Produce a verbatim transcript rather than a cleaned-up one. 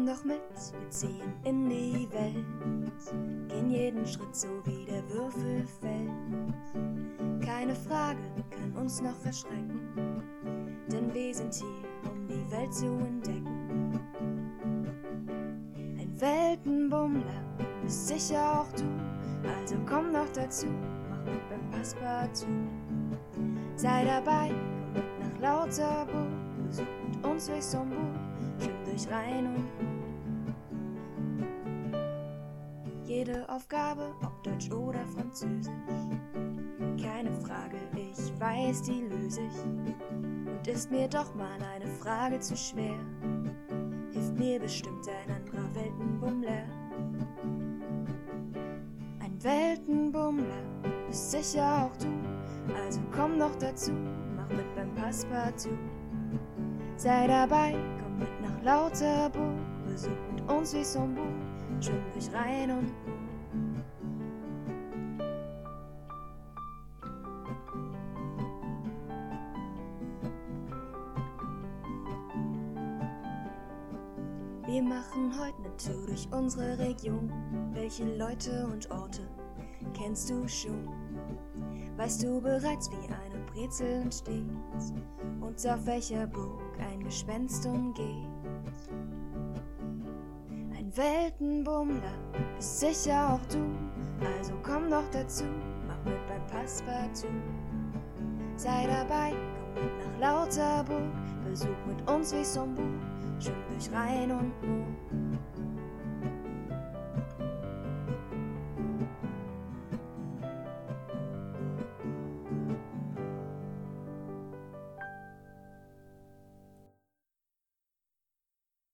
Komm doch mit, wir ziehen in die Welt, gehen jeden Schritt so wie der Würfel fällt. Keine Frage kann uns noch erschrecken, denn wir sind hier, um die Welt zu entdecken. Ein Weltenbummler bist sicher auch du, also komm doch dazu, mach mit beim Passepartout. Sei dabei, komm mit nach Lauterburg, besuch mit uns durchs Sombourg, schwimm durch Rhein und Ruhr. Jede Aufgabe, ob Deutsch oder Französisch, keine Frage, ich weiß, die löse ich. Und ist mir doch mal eine Frage zu schwer, hilft mir bestimmt ein anderer Weltenbummler. Ein Weltenbummler bist sicher auch du, also komm doch dazu, mach mit beim Passepartout. Sei dabei, komm mit nach Lauterburg, besuch mit uns wie Sombourg, schwimm durch Rhein und Ruhr. Wir machen heute eine Tour durch unsere Region. Welche Leute und Orte kennst du schon? Weißt du bereits, wie eine Brezel entsteht und auf welcher Burg ein Gespenst umgeht? Ein Weltenbummler bist sicher auch du, also komm doch dazu, mach mit beim Passepartout. Sei dabei, komm mit nach Lauterburg, besuch mit uns wie Sombourg, schwimm durch Rhein und Ruhr.